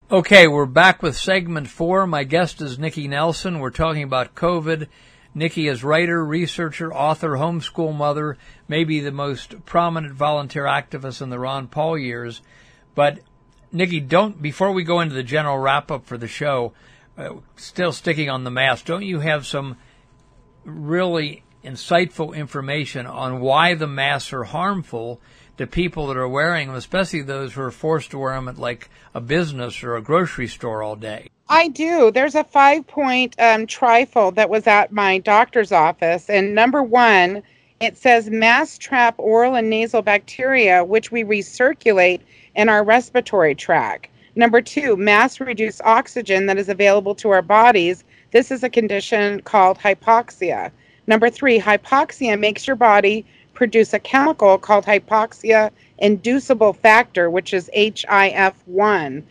Okay, we're back with segment 4. My guest is Nikki Nelson. We're talking about COVID. Nikki is writer, researcher, author, homeschool mother, maybe the most prominent volunteer activist in the Ron Paul years. But, Nikki, before we go into the general wrap-up for the show, still sticking on the mask, don't you have some really insightful information on why the masks are harmful to people that are wearing them, especially those who are forced to wear them at like a business or a grocery store all day? I do. There's a 5-point trifold that was at my doctor's office. And number 1, it says masks trap oral and nasal bacteria, which we recirculate in our respiratory tract. Number 2, masks reduce oxygen that is available to our bodies. This is a condition called hypoxia. Number 3, hypoxia makes your body produce a chemical called hypoxia-inducible factor, which is HIF-1.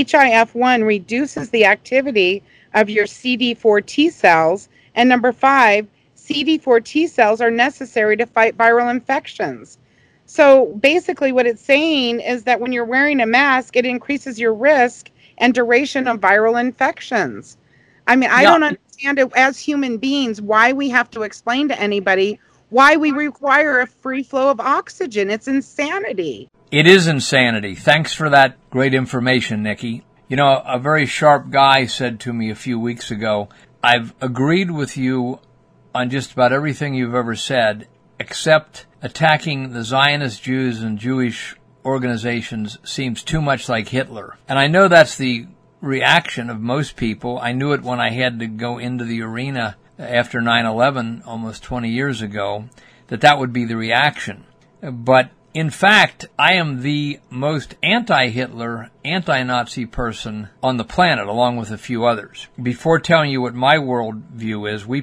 HIF-1 reduces the activity of your CD4 T cells. And number 5, CD4 T cells are necessary to fight viral infections. So basically what it's saying is that when you're wearing a mask, it increases your risk and duration of viral infections. I mean, I don't understand it as human beings why we have to explain to anybody why we require a free flow of oxygen. It's insanity. It is insanity. Thanks for that great information, Nikki. You know, a very sharp guy said to me a few weeks ago, I've agreed with you on just about everything you've ever said, except attacking the Zionist Jews and Jewish organizations seems too much like Hitler. And I know that's the reaction of most people. I knew it when I had to go into the arena after 9/11 almost 20 years ago, that would be the reaction. But in fact, I am the most anti-Hitler, anti-Nazi person on the planet, along with a few others. Before telling you what my worldview is,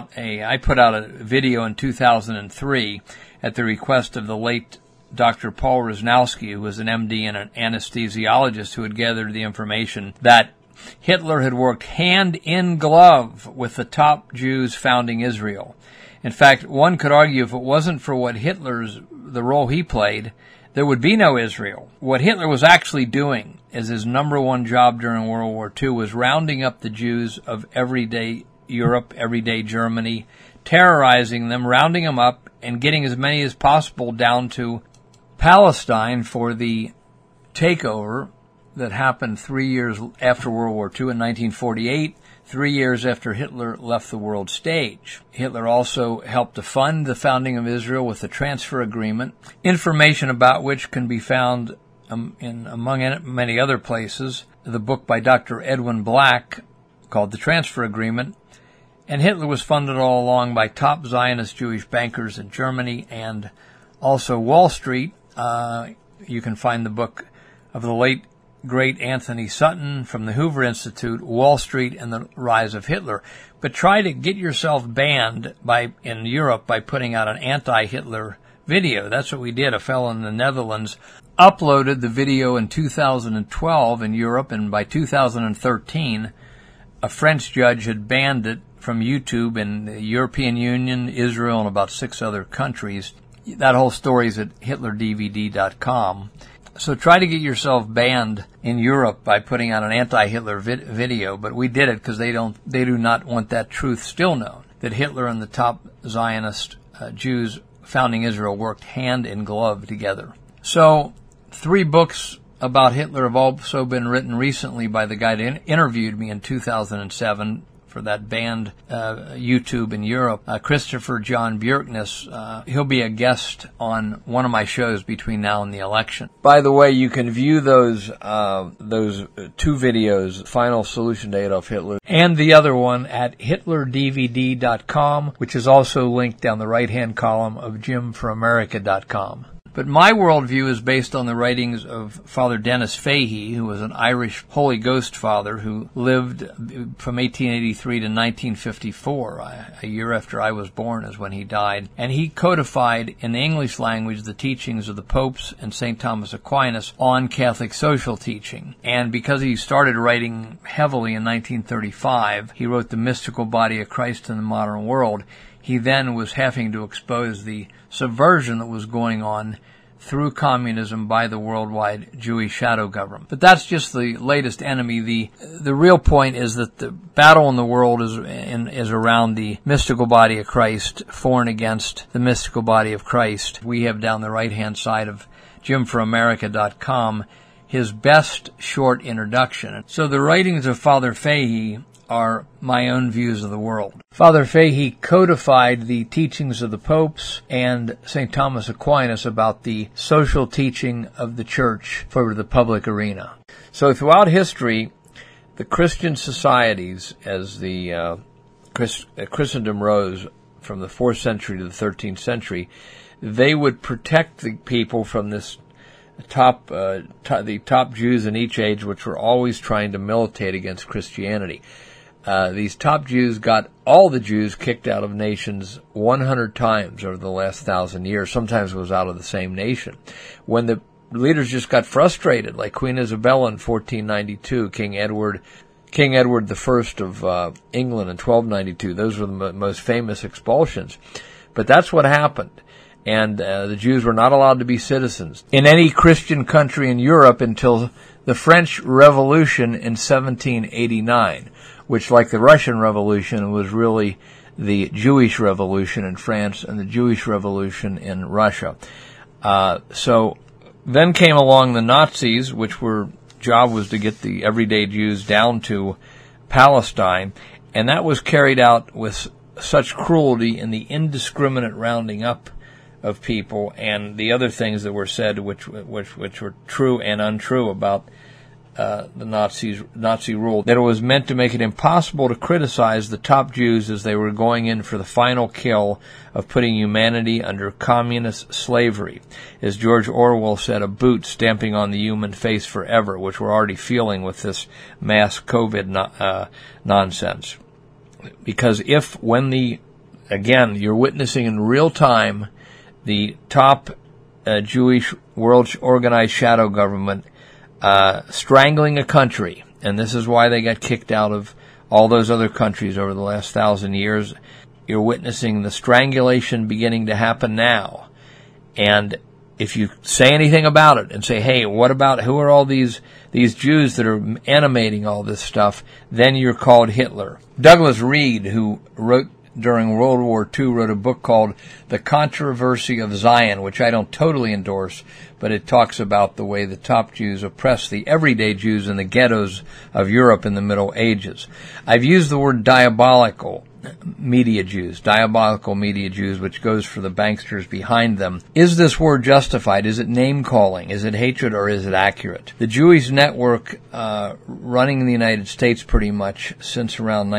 I put out a video in 2003 at the request of the late Dr. Paul Rosnowski, who was an MD and an anesthesiologist who had gathered the information that Hitler had worked hand in glove with the top Jews founding Israel. In fact, one could argue if it wasn't for the role he played, there would be no Israel. What Hitler was actually doing as his number one job during World War II was rounding up the Jews of everyday Europe, everyday Germany, terrorizing them, rounding them up, and getting as many as possible down to Palestine for the takeover that happened 3 years after World War II in 1948, 3 years after Hitler left the world stage. Hitler also helped to fund the founding of Israel with the transfer agreement, information about which can be found among many other places, the book by Dr. Edwin Black called The Transfer Agreement. And Hitler was funded all along by top Zionist Jewish bankers in Germany and also Wall Street. You can find the book of the late great Anthony Sutton from the Hoover Institute, Wall Street and the Rise of Hitler. But try to get yourself banned in Europe by putting out an anti-Hitler video. That's what we did. A fellow in the Netherlands uploaded the video in 2012 in Europe, and by 2013, a French judge had banned it from YouTube in the European Union, Israel, and about 6 other countries. That whole story is at HitlerDVD.com. So try to get yourself banned in Europe by putting out an anti-Hitler video, but we did it because they do not want that truth still known, that Hitler and the top Zionist Jews founding Israel worked hand in glove together. So 3 books about Hitler have also been written recently by the guy that interviewed me in 2007 for that banned YouTube in Europe, Christopher John Bjerknes. He'll be a guest on one of my shows between now and the election. By the way, you can view those 2 videos, Final Solution to Adolf Hitler, and the other one at HitlerDVD.com, which is also linked down the right-hand column of JimForAmerica.com. But my worldview is based on the writings of Father Dennis Fahey, who was an Irish Holy Ghost father who lived from 1883 to 1954. A year after I was born is when he died. And he codified in the English language the teachings of the popes and St. Thomas Aquinas on Catholic social teaching. And because he started writing heavily in 1935, he wrote The Mystical Body of Christ in the Modern World. He then was having to expose the subversion that was going on through communism by the worldwide Jewish shadow government. But that's just the latest enemy. The real point is that the battle in the world is around the mystical body of Christ, for and against the mystical body of Christ. We have down the right-hand side of JimForAmerica.com his best short introduction. So the writings of Father Fahey are my own views of the world. Father Fahey codified the teachings of the popes and St. Thomas Aquinas about the social teaching of the church for the public arena. So throughout history, the Christian societies, as the Christendom rose from the 4th century to the 13th century, they would protect the people from this the top Jews in each age, which were always trying to militate against Christianity. These top Jews got all the Jews kicked out of nations 100 times over the last 1,000 years. Sometimes it was out of the same nation. When the leaders just got frustrated, like Queen Isabella in 1492, King Edward I of England in 1292, those were the most famous expulsions. But that's what happened. And the Jews were not allowed to be citizens in any Christian country in Europe until the French Revolution in 1789, which, like the Russian Revolution, was really the Jewish Revolution in France and the Jewish Revolution in Russia. So then came along the Nazis, which job was to get the everyday Jews down to Palestine, and that was carried out with such cruelty in the indiscriminate rounding up of people and the other things that were said, which were true and untrue about the Nazi rule, that it was meant to make it impossible to criticize the top Jews as they were going in for the final kill of putting humanity under communist slavery. As George Orwell said, a boot stamping on the human face forever, which we're already feeling with this mass COVID nonsense. Because again, you're witnessing in real time the top Jewish world organized shadow government strangling a country, and this is why they got kicked out of all those other countries over the last 1,000 years. You're witnessing the strangulation beginning to happen now. And if you say anything about it and say, hey, who are all these Jews that are animating all this stuff, then you're called Hitler. Douglas Reed, who wrote during World War II, wrote a book called The Controversy of Zion, which I don't totally endorse, but it talks about the way the top Jews oppressed the everyday Jews in the ghettos of Europe in the Middle Ages. I've used the word diabolical media Jews, which goes for the banksters behind them. Is this word justified? Is it name-calling? Is it hatred, or is it accurate? The Jewish network running in the United States pretty much since around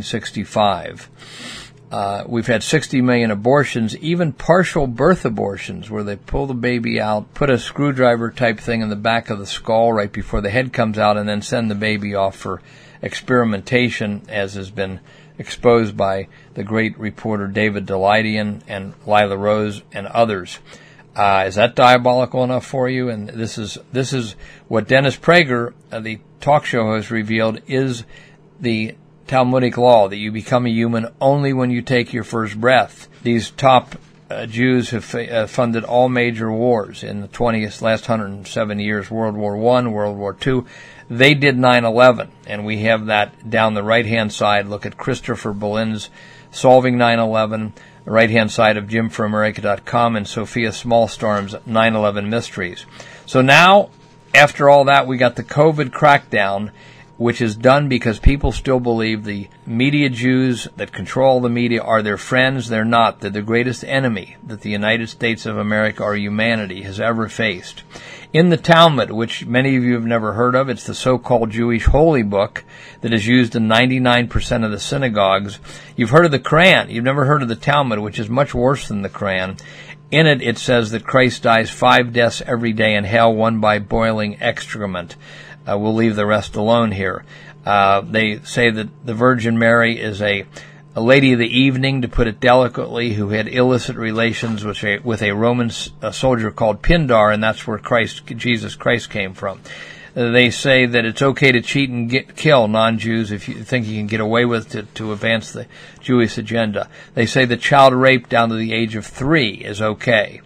1965. We've had 60 million abortions, even partial birth abortions, where they pull the baby out, put a screwdriver type thing in the back of the skull right before the head comes out, and then send the baby off for experimentation, as has been exposed by the great reporter David Daleiden and Lila Rose and others. Is that diabolical enough for you? And this is what Dennis Prager, the talk show host, revealed is the Talmudic law, that you become a human only when you take your first breath. These top Jews have funded all major wars in the last 107 years, World War I, World War II. They did 9/11, and we have that down the right-hand side. Look at Christopher Bolin's Solving 9/11, the right-hand side of JimForAmerica.com, and Sophia Smallstorm's 9/11 Mysteries. So now, after all that, we got the COVID crackdown, which is done because people still believe the media Jews that control the media are their friends. They're not. They're the greatest enemy that the United States of America or humanity has ever faced. In the Talmud, which many of you have never heard of, it's the so-called Jewish holy book that is used in 99% of the synagogues. You've heard of the Quran. You've never heard of the Talmud, which is much worse than the Quran. In it, it says that Christ dies 5 deaths every day in hell, one by boiling excrement. We'll leave the rest alone here. They say that the Virgin Mary is a lady of the evening, to put it delicately, who had illicit relations with a Roman soldier called Pindar, and that's where Jesus Christ came from. They say that it's okay to cheat and kill non-Jews if you think you can get away with it to advance the Jewish agenda. They say the child rape down to the age of 3 is okay.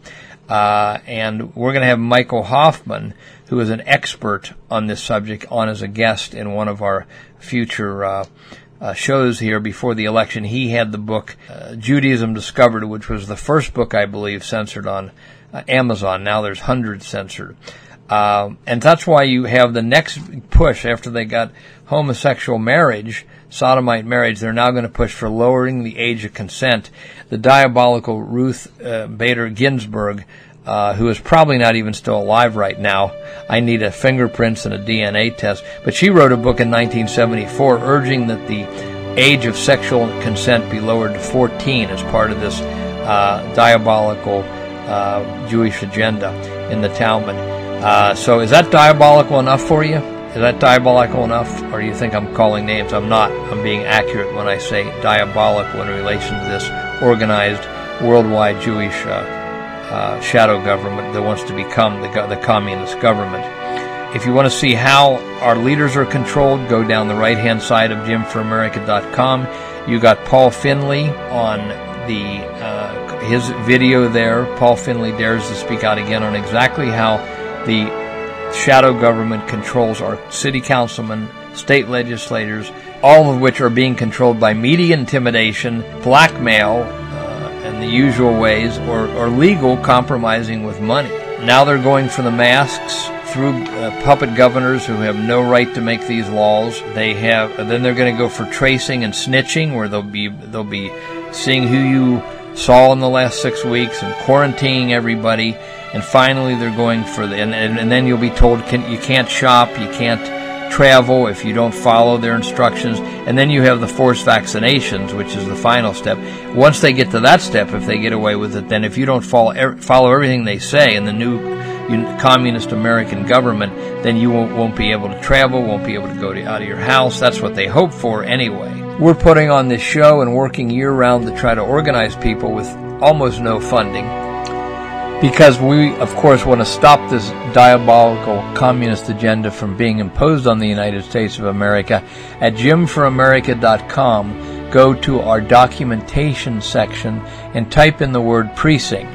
And we're going to have Michael Hoffman, who is an expert on this subject, on as a guest in one of our future shows here before the election. He had the book Judaism Discovered, which was the first book, I believe, censored on Amazon. Now there's hundreds censored. And that's why you have the next push after they got homosexual marriage, sodomite marriage. They're now going to push for lowering the age of consent. The diabolical Ruth Bader Ginsburg, who is probably not even still alive right now. I need a fingerprints and a DNA test. But she wrote a book in 1974 urging that the age of sexual consent be lowered to 14 as part of this diabolical Jewish agenda in the Talmud. So is that diabolical enough for you? Is that diabolical enough? Or do you think I'm calling names? I'm not. I'm being accurate when I say diabolical in relation to this organized worldwide Jewish shadow government that wants to become the communist government. If you want to see how our leaders are controlled, go down the right-hand side of JimForAmerica.com. You got Paul Finley on his video there. Paul Finley dares to speak out again on exactly how the shadow government controls our city councilmen, state legislators, all of which are being controlled by media intimidation, blackmail, and the usual ways, or legal compromising with money. Now they're going for the masks through puppet governors who have no right to make these laws. Then they're going to go for tracing and snitching, where they'll be seeing who you saw in the last 6 weeks and quarantining everybody. And finally, they're going for and then you'll be told you can't shop, you can't travel if you don't follow their instructions. And then you have the forced vaccinations, which is the final step. Once they get to that step, if they get away with it, then if you don't follow everything they say in the new communist American government, then you won't be able to travel, won't be able to go out of your house. That's what they hope for anyway. We're putting on this show and working year-round to try to organize people with almost no funding, because we, of course, want to stop this diabolical communist agenda from being imposed on the United States of America. At JimForAmerica.com, go to our documentation section and type in the word precinct,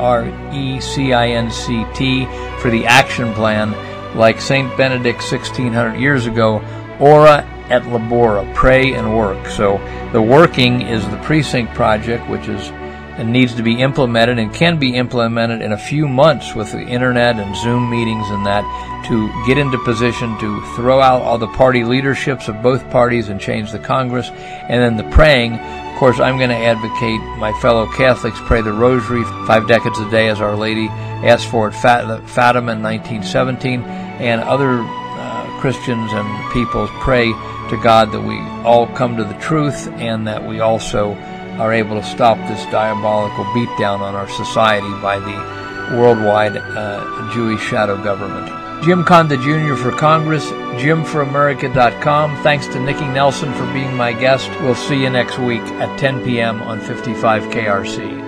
Precinct, for the action plan, like St. Benedict 1600 years ago, Ora et Labora, pray and work. So the working is the Precinct Project, which is and needs to be implemented and can be implemented in a few months with the internet and Zoom meetings and that, to get into position to throw out all the party leaderships of both parties and change the Congress. And then the praying, of course, I'm going to advocate my fellow Catholics pray the Rosary 5 decades a day as Our Lady asked for at Fatima in 1917, and other Christians and peoples pray to God that we all come to the truth and that we also are able to stop this diabolical beatdown on our society by the worldwide Jewish shadow government. Jim Conda Jr. for Congress, JimForAmerica.com. Thanks to Nikki Nelson for being my guest. We'll see you next week at 10 p.m. on 55 KRC.